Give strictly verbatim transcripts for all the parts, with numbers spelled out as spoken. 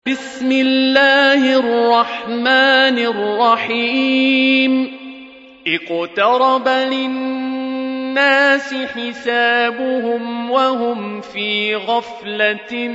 بسم الله الرحمن الرحيم اقترب للناس حسابهم وهم في غفلة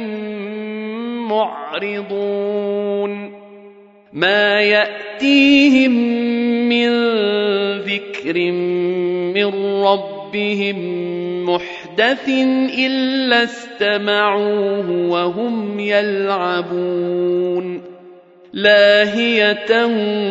معرضون ما يأتيهم من ذكر من ربهم محدث إلا استمعوه وهم يلعبون لاهية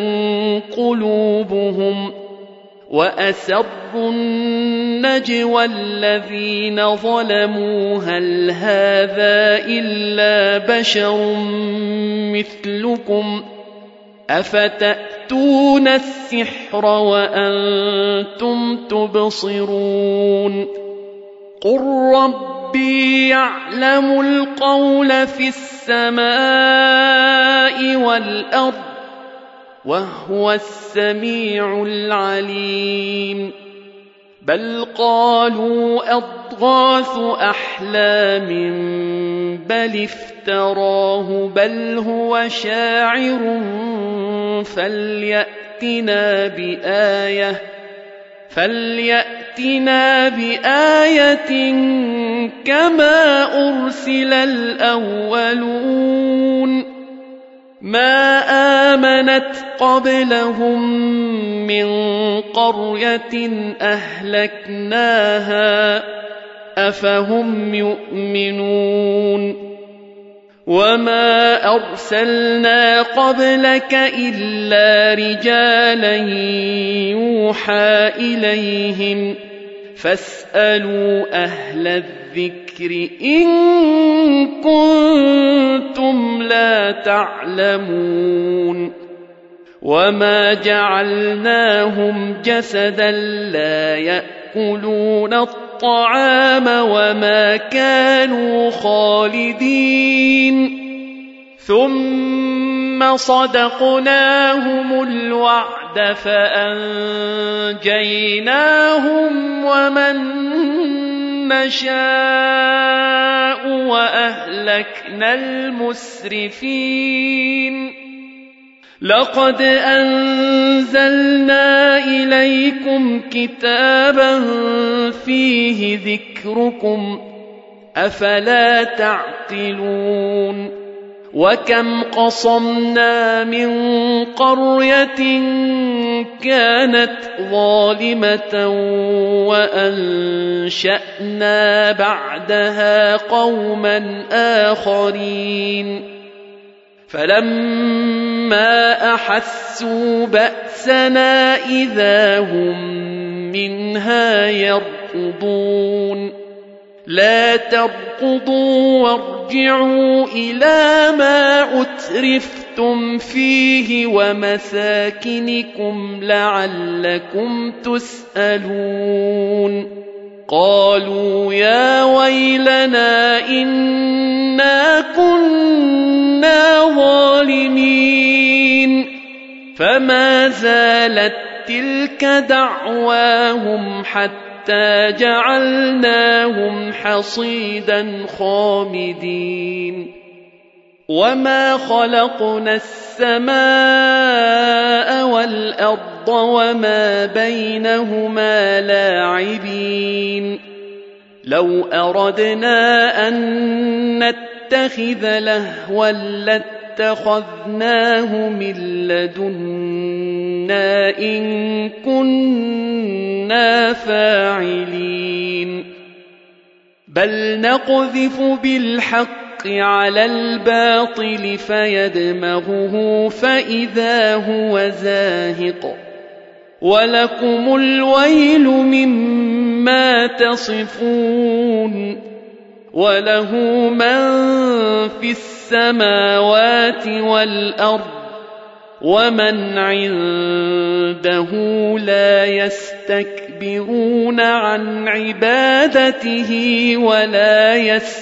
قلوبهم وأسروا النجوى الذين ظلموا هل هذا إلا بشر مثلكم أفتأتون السحر وأنتم تبصرون قل ربي يعلم القول في السماء والأرض وهو السميع العليم بل قالوا أضغاث أحلام بل افتراه بل هو شاعر فليأتنا بآية فليأتنا بآية كما أرسل الأولون ما آمنت قبلهم من قرية أهلكناها أفهم يؤمنون وما أرسلنا قبلك إلا رجالا يوحى إليهم فاسألوا أهل الذكر إن كنتم لا تعلمون وما جعلناهم جسدا لا يأكلون الطعام وما كانوا خالدين ثم صدقناهم الوعد فأنجيناهم ومن نشاء وأهلكنا المسرفين لقد أنزلنا إليكم كتابا فيه ذكركم أفلا تعقلون وكم قصمنا من قرية كانت ظالمة وأنشأنا بعدها قوما آخرين فلما أحسوا بأسنا إذا هم منها يركضون لا تركضوا وارجعوا إلى ما أترفتم فيه ومساكنكم لعلكم تسألون قالوا يا ويلنا إنا كنا ظالمين فما زالت تلك دعواهم حتى حتى جعلناهم حصيدا خامدين وما خلقنا السماء والأرض وما بينهما لاعبين لو أردنا أن نتخذ لهوا لاتخذناه من لدنا إن كنا فاعلين بل نقذف بالحق على الباطل فيدمغه فإذا هو زاهق ولكم الويل مما تصفون وله من في السماوات والأرض ومن عنده لا يستكبرون عن عبادته ولا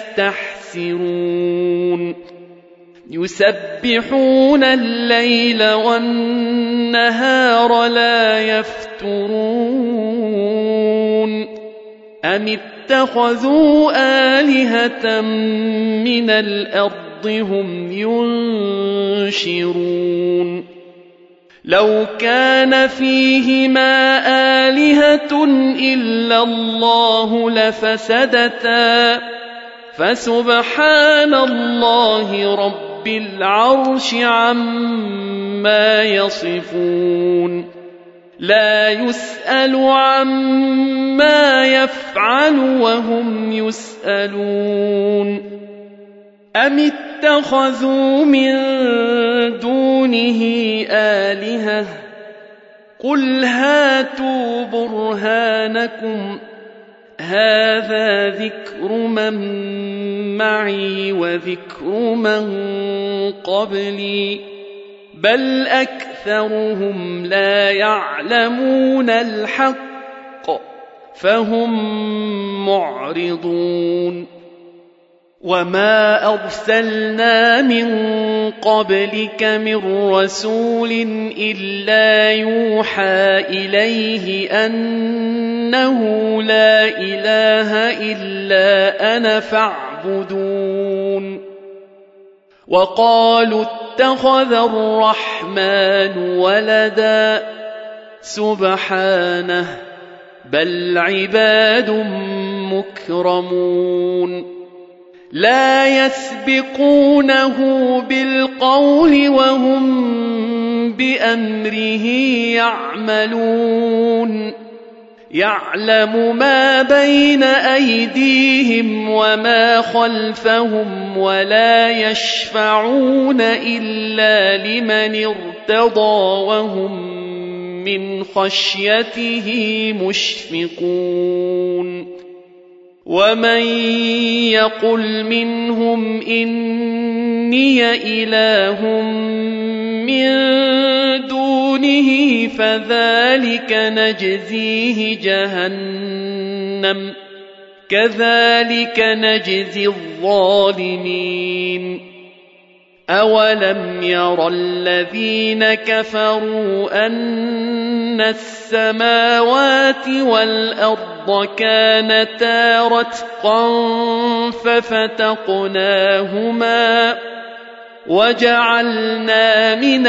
يستحسرون يسبحون الليل والنهار لا يفترون أم اتخذوا آلهة من الأرض هم ينشرون لو كان فيهما آلهة إلا الله لفسدتا فسبحان الله رب العرش عما يصفون لا يسأل عما يفعل وهم يسألون أم اتخذوا من دونه آلهة قل هاتوا برهانكم هذا ذكر من معي وذكر من قبلي بل أكثرهم لا يعلمون الحق فهم معرضون وما أرسلنا من قبلك من رسول إلا يوحى إليه أنه لا إله إلا أنا فاعبدون وقالوا اتخذ الرحمن ولدا سبحانه بل عباد مكرمون لا يسبقونه بالقول وهم بأمره يعملون يعلم ما بين أيديهم وما خلفهم ولا يشفعون إلا لمن ارتضى وهم من خشيته مشفقون ومن يقل منهم إني إله من دونه فذلك نجزيه جهنم كذلك نجزي الظالمين أولم ير الذين كفروا أن السماوات والأرض كانتا رتقا ففتقناهما وجعلنا من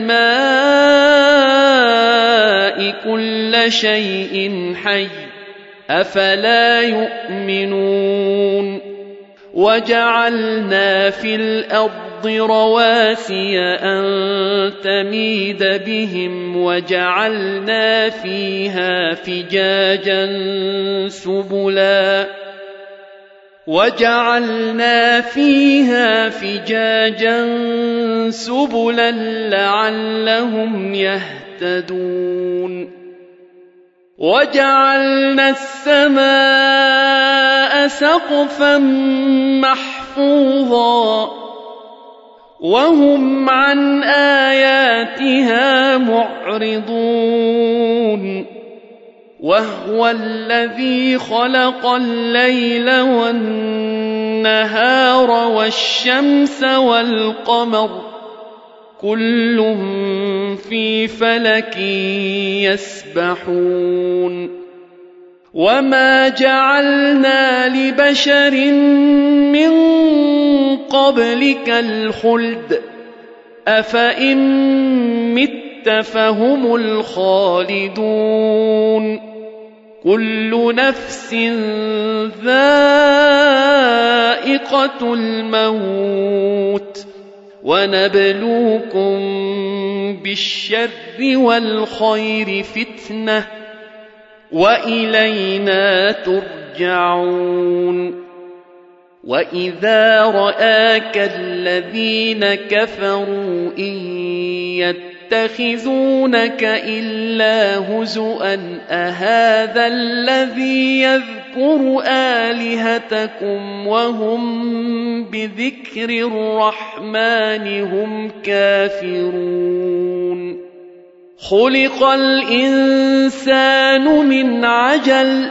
الماء كل شيء حي أفلا يؤمنون وجعلنا في الأرض رواسي أن تميد بهم وجعلنا فيها فجاجا سبلا وجعلنا فيها فجاجا سبلا لعلهم يهتدون وجعلنا السماء سقفا محفوظا وهم عن آياتها معرضون وهو الذي خلق الليل والنهار والشمس والقمر كل في فلك يسبحون وما جعلنا لبشر من قبلك الخلد أفإن مت فهم الخالدون كل نفس ذائقة الموت ونبلوكم بالشر والخير فتنة وإلينا ترجعون وإذا رآك الذين كفروا إن يتخذونك إلا هزؤا أهذا الذي يذكر آلهتكم وهم بذكر الرحمن هم كافرون خلق الإنسان من عجل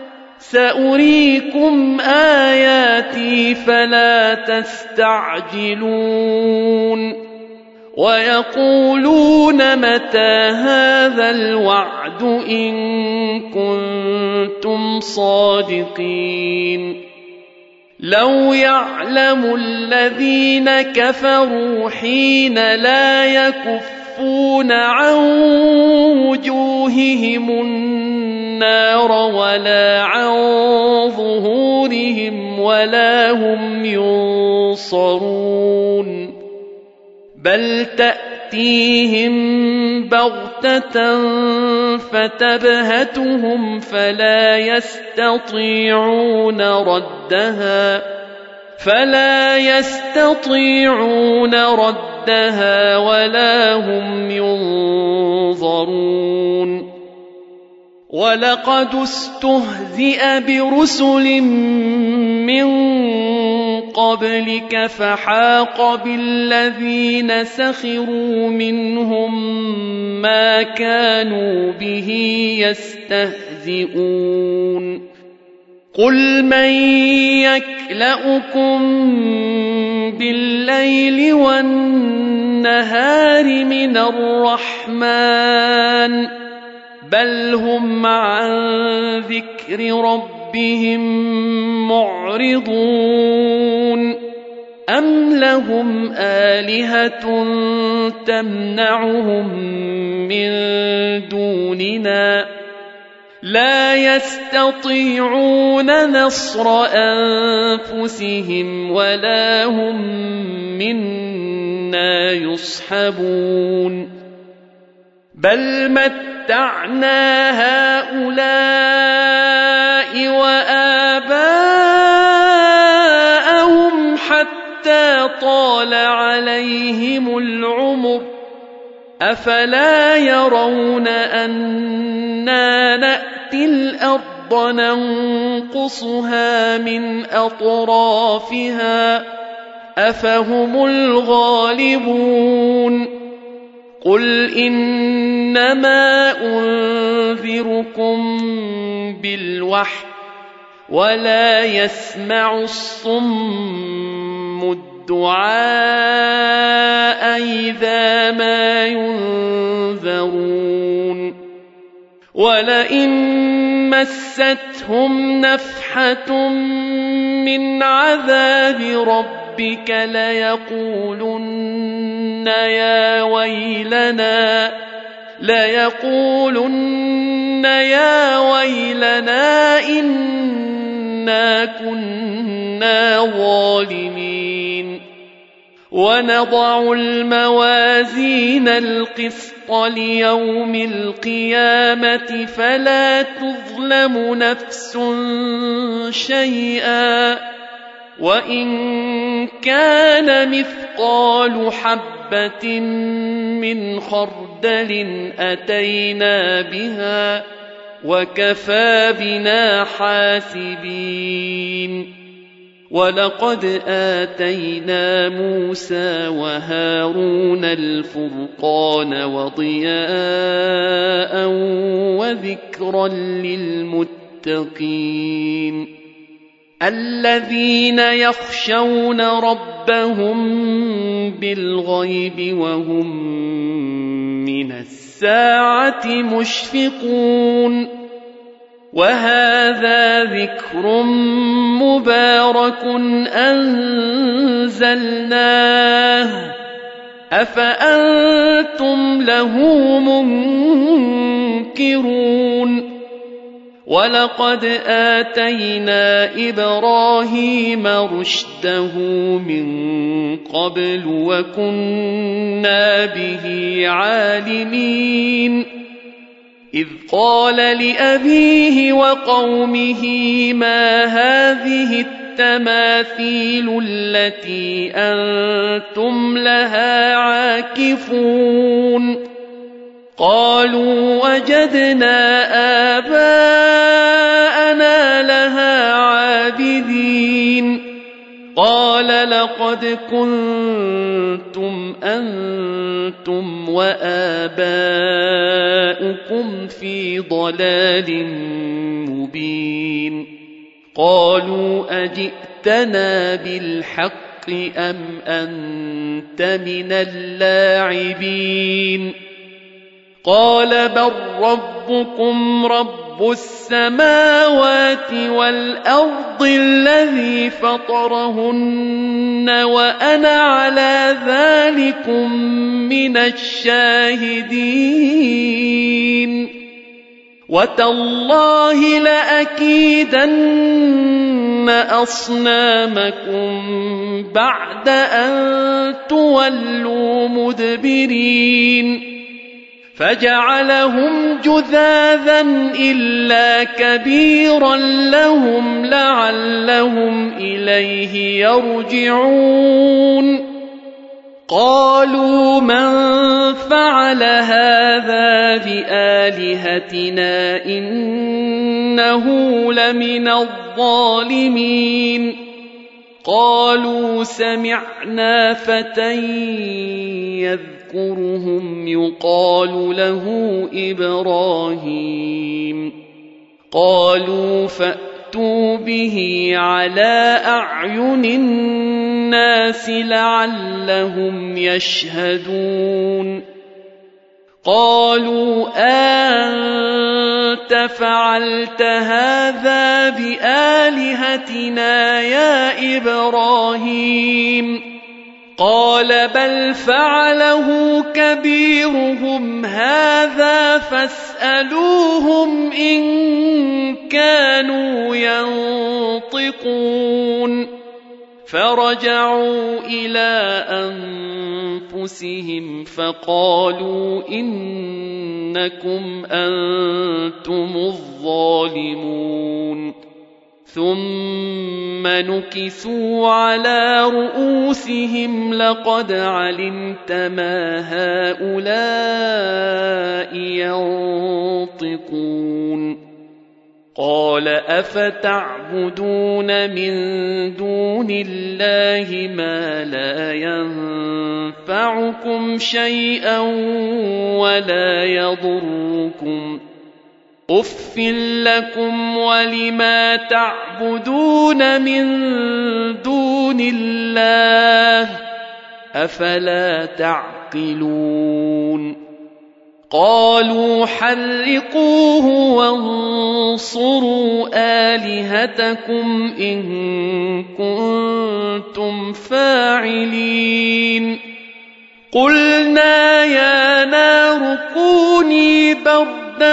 سأريكم آياتي فلا تستعجلون ويقولون متى هذا الوعد إن كنتم صادقين لو يعلم الذين كفروا حين لا يكفون عن وجوههم النار ولا عن ظهورهم ولا هم ينصرون بل تأتيهم بغتة فتبهتهم فلا يستطيعون ردها فلا يستطيعون ردها ولا هم ينظرون ولقد استهزئ برسل من قبلك فحاق بالذين سخروا منهم ما كانوا به يستهزئون قل من يكلؤكم بالليل والنهار من الرحمن بل هم عن ذكر ربهم معرضون أم لهم آلهة تمنعهم من دوننا لا يستطيعون نصر أنفسهم ولا هم منا يصحبون بل متعنا هؤلاء وآباءهم حتى طال عليهم العمر أفلا يرون أنا نأتي الأرض ننقصها من أطرافها أفهم الغالبون قل إنما أنذركم بالوحي ولا يسمع الصم الدعاء إذا ما ينذرون ولئن مستهم نفحة من عذاب ربك ليقولن يا ويلنا ليقولن يا ويلنا إنا كنا ظالمين ونضع الموازين القسط ليوم القيامة فلا تظلم نفس شيئا وإن كان مثقال حبة من خردل أتينا بها وكفى بنا حاسبين ولقد آتينا موسى وهارون الفرقان وضياء وذكرا للمتقين الذين يخشون ربهم بالغيب وهم من الساعة مشفقون وهذا ذكر مبارك أنزلناه أفأنتم له منكرون ولقد آتينا إبراهيم رشده من قبل وكنا به عالمين إذ قال لأبيه وقومه ما هذه التماثيل التي أنتم لها عاكفون قالوا وجدنا آباءنا لها عابدين قال لقد كنتم أنتم وآباؤكم في ضلال مبين قالوا أجئتنا بالحق أم أنت من اللاعبين قال بل ربكم رب السماوات والأرض الذي فطرهن وأنا على ذلكم من الشاهدين وتالله لأكيدن أصنامكم بعد أن تولوا مدبرين فجعلهم جذاذا إلا كبيرا لهم لعلهم إليه يرجعون قالوا من فعل هذا بآلهتنا إنه لمن الظالمين قالوا سمعنا فتى يذكرهم يقال له إبراهيم قالوا فأتوا به على أعين الناس لعلهم يشهدون قالوا أنت فعلت هذا بآلهتنا يا إبراهيم قال بل فعله كبيرهم هذا فاسألوهم إن كانوا ينطقون فرجعوا إلى أنفسهم فقالوا إنكم أنتم الظالمون ثم نكسوا على رؤوسهم لقد علمت ما هؤلاء ينطقون قال أفتعبدون من دون الله ما لا ينفعكم شيئا ولا يضركم أف لكم ولما تعبدون من دون الله أفلا تعقلون قالوا حرقوه وانصروا آلهتكم إن كنتم فاعلين قلنا يا نار كوني بردا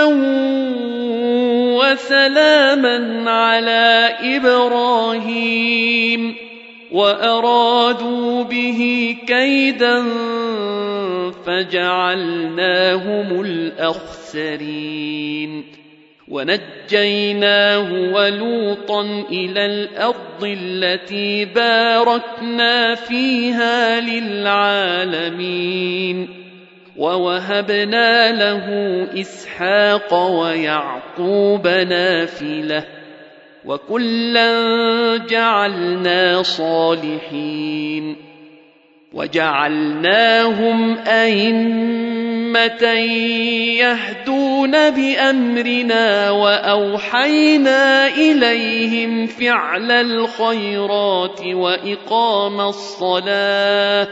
وسلاما على إبراهيم وأرادوا به كيدا فجعلناهم الأخسرين ونجيناه ولوطا إلى الأرض التي باركنا فيها للعالمين ووهبنا له إسحاق ويعقوب نافلة وكلا جعلنا صالحين وجعلناهم أئمة يهدون بأمرنا وأوحينا إليهم فعل الخيرات وإقام الصلاة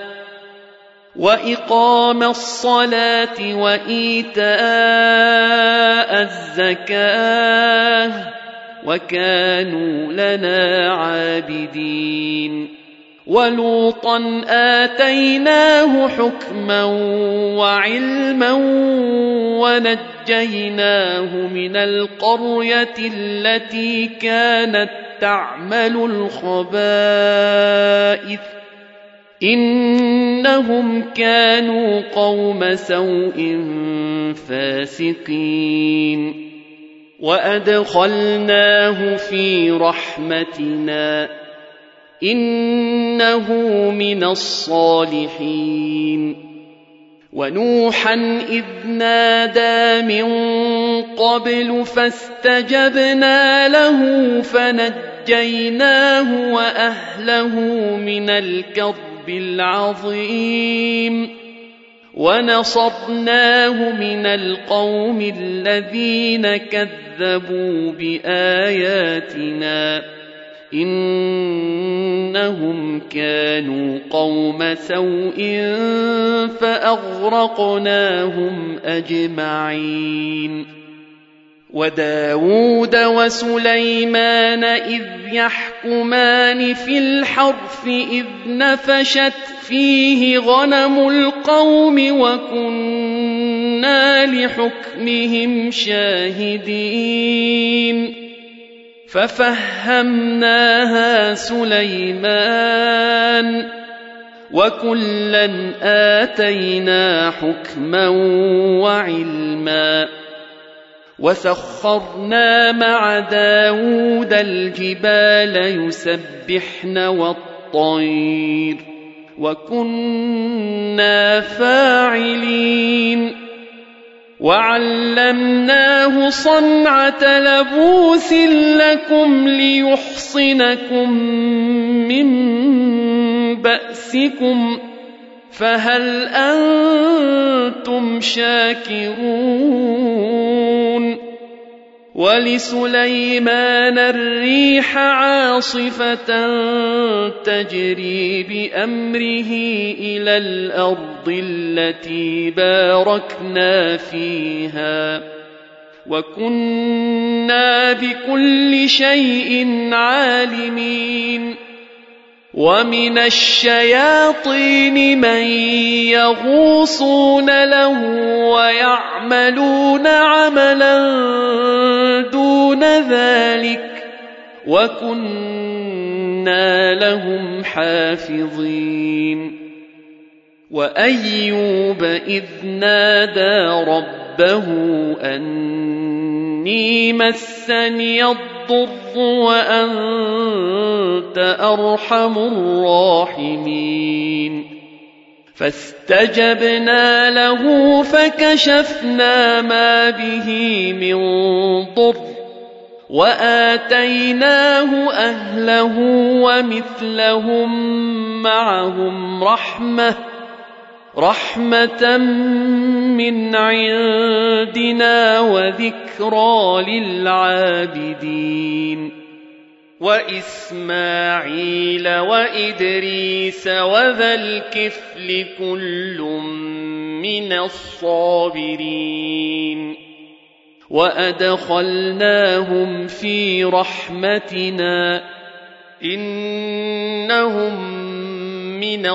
وإقام الصلاة وإيتاء الزكاة وكانوا لنا عابدين ولوطا آتيناه حكما وعلما ونجيناه من القرية التي كانت تعمل الخبائث إنهم كانوا قوم سوء فاسقين وأدخلناه في رحمتنا إنه من الصالحين ونوحا إذ نادى من قبل فاستجبنا له فنجيناه وأهله من الكرب العظيم ونصرناه من القوم الذين كذبوا بآياتنا إنهم كانوا قوم سوء فأغرقناهم أجمعين وداود وسليمان إذ يحكمان في الحرث إذ نفشت فيه غنم القوم وكنا لحكمهم شاهدين ففهمناها سليمان وكلا آتينا حكما وعلما وسخرنا مع داود الجبال يسبحن والطير وكنا فاعلين وعلمناه صنعة لبوس لكم ليحصنكم من بأسكم فهل أنتم شاكرون ولسليمان الريح عاصفة تجري بأمره إلى الأرض التي باركنا فيها وكنا بكل شيء عالمين ومن الشياطين من يغوصون له ويعملون عملا دون ذلك وكنا لهم حافظين وأيوب إذ نادى ربه أني مسني الضر وأنت أرحم الراحمين فاستجبنا له فكشفنا ما به من ضر وآتيناه أهله ومثلهم معهم رحمة رحمة من عندنا وذكرى للعابدين وإسماعيل وإدريس وذا الكفل كل من الصابرين وأدخلناهم في رحمتنا إنهم من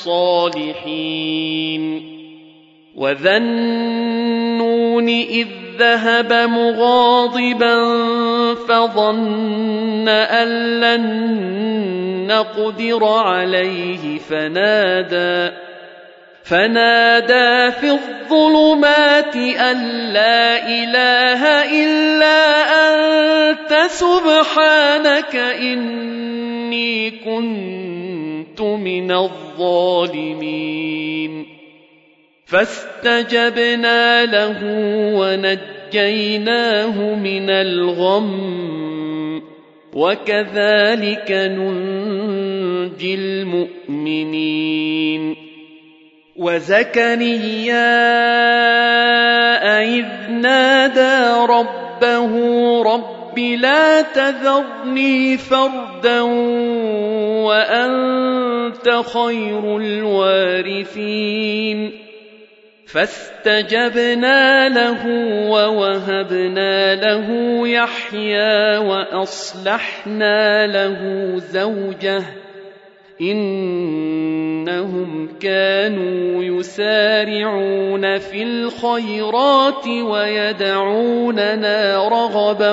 الصالحين وذا النون إذ ذهب مغاضبا فظن أن لن نقدر عليه فنادى فنادى في الظلمات أن لا إله إلا أنت سبحانك إني كنت من الظالمين فاستجبنا له ونجيناه من الغم وكذلك ننجي المؤمنين وزكريا إذ نادى ربه رب لا تذرني فردا وأنت خير الوارثين فاستجبنا له ووهبنا له يحيى وأصلحنا له زوجه إنهم كانوا يسارعون في الخيرات ويدعوننا رغبا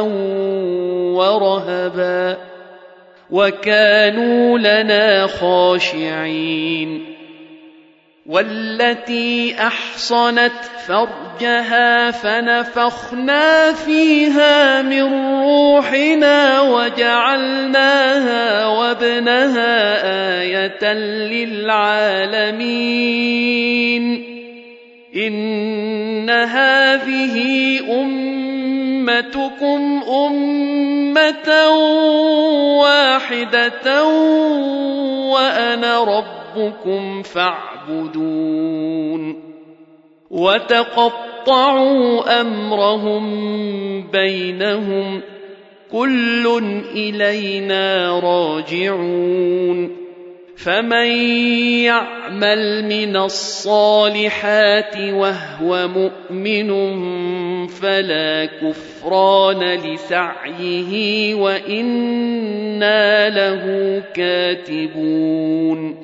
ورهبا وكانوا لنا خاشعين والتي أحصنت فرجها فنفخنا فيها من روحنا وجعلناها وابنها آية للعالمين إن هذه أمتكم أمة واحدة وأنا ربكم فاعبدون وتقطعوا أمرهم بينهم كل إلينا راجعون فمن يعمل من الصالحات وهو مؤمن فلا كفران لسعيه وإنا له كاتبون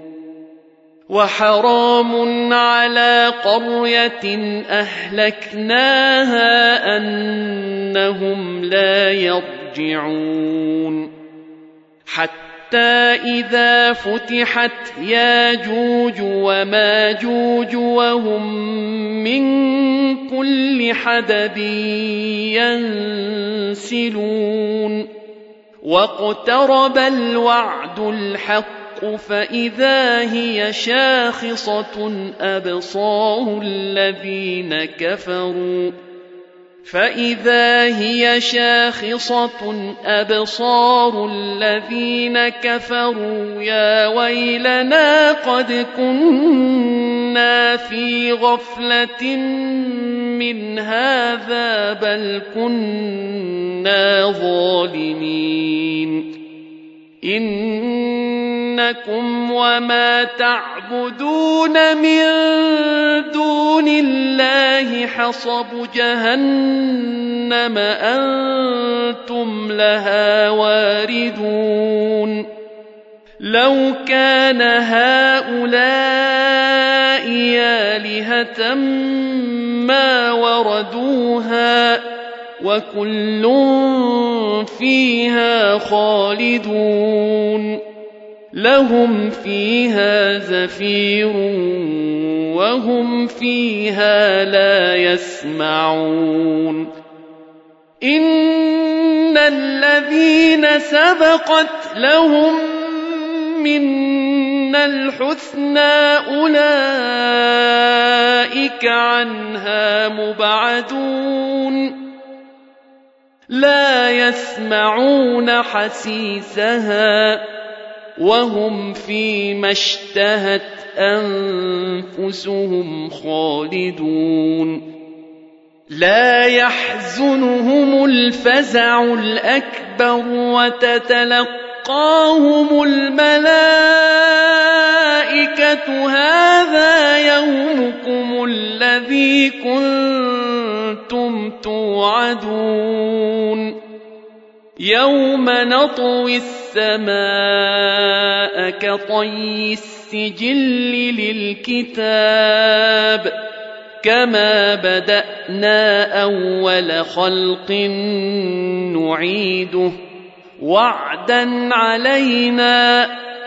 وحرام على قرية أهلكناها أنهم لا يرجعون حتى إذا فتحت ياجوج وماجوج وهم من كل حدب ينسلون واقترب الوعد الحق فإذا هي شاخصة أبصار الذين كفروا فإذا هي شاخصة أبصار الذين كفروا يا ويلنا قد كنا في غفلة من هذا بل كنا ظالمين إنكم وما تعبدون من دون الله حصب جهنم أنتم لها واردون لو كان هؤلاء آلهة ما وردوها وكل فيها خالدون لهم فيها زفير وهم فيها لا يسمعون إن الذين سبقت لهم منا الحسنى أولئك عنها مبعدون لا يسمعون حسيسها وهم فيما اشتهت أنفسهم خالدون لا يحزنهم الفزع الأكبر وتتلقاهم الملائكة هذا يومكم الذي كنتم توعدون يوم نطوي السماء كطي السجل للكتاب كما بدأنا أول خلق نعيده وعدا علينا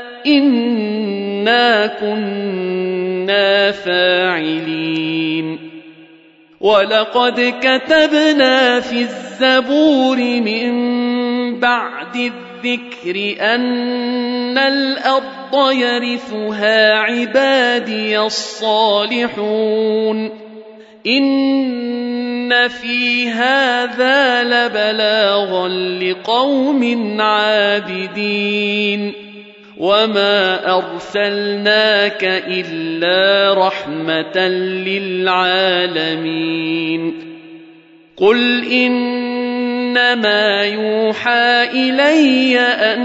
إنا كنا فاعلين ولقد كتبنا في الزبور من بعد الذكر أن الأرض يرثها عبادي الصالحون إن في هذا لبلاغا لقوم عابدين وما أرسلناك إلا رحمة للعالمين قل إنما يوحى إلي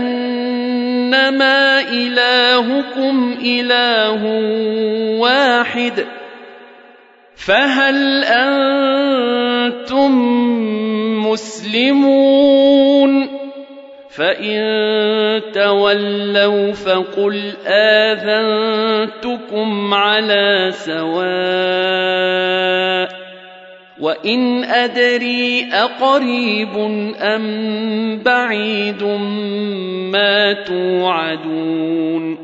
أنما إلهكم إله واحد فهل أنتم مسلمون فإن تولوا فقل آذنتكم على سواء وإن أدري أقريب أم بعيد ما توعدون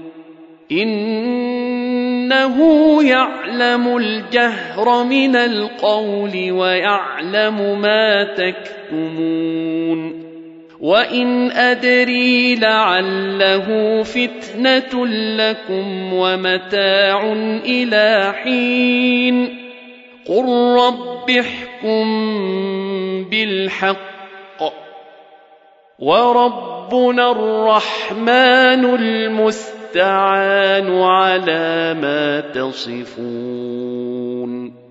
إنه يعلم الجهر من القول ويعلم ما تكتمون وإن أدري لعله فتنة لكم ومتاع إلى حين قل رب احكم بالحق وربنا الرحمن المستعان على ما تصفون.